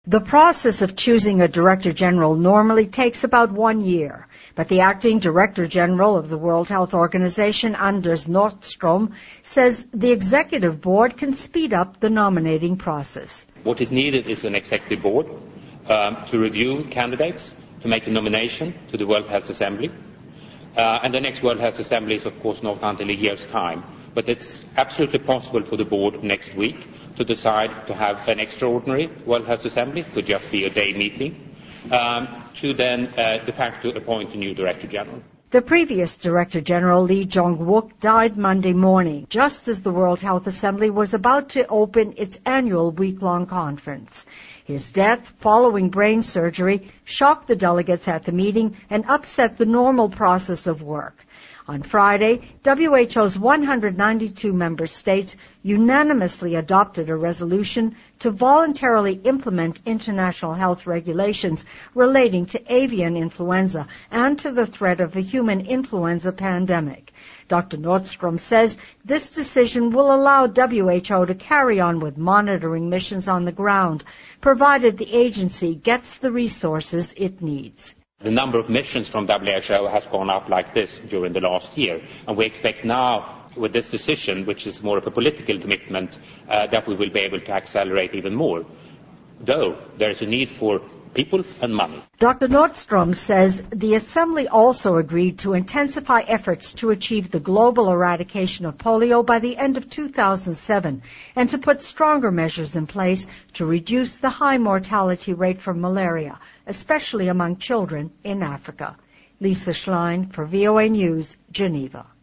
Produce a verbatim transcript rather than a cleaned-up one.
The process of choosing a Director General normally takes about one year, but the acting Director General of the World Health Organization, Anders Nordstrom, says the Executive Board can speed up the nominating process. What is needed is an Executive Board um, to review candidates, to make a nomination to the World Health Assembly. Uh, and the next World Health Assembly is, of course, not until a year's time. But it's absolutely possible for the board next week to decide to have an extraordinary World Health Assembly, it could just be a day meeting, um, to then uh, de facto appoint a new Director General. The previous Director General, Lee Jong-wook, died Monday morning, just as the World Health Assembly was about to open its annual week-long conference. His death, following brain surgery, shocked the delegates at the meeting and upset the normal process of work. On Friday, W H O's one hundred ninety-two member states unanimously adopted a resolution to voluntarily implement international health regulations relating to avian influenza and to the threat of a human influenza pandemic. Doctor Nordstrom says this decision will allow W H O to carry on with monitoring missions on the ground, provided the agency gets the resources it needs. The number of missions from W H O has gone up like this during the last year, and we expect now, with this decision, which is more of a political commitment, uh, that we will be able to accelerate even more, though there is a need for people and money. Doctor Nordstrom says the Assembly also agreed to intensify efforts to achieve the global eradication of polio by the end of two thousand seven and to put stronger measures in place to reduce the high mortality rate from malaria, especially among children in Africa. Lisa Schlein for V O A News, Geneva.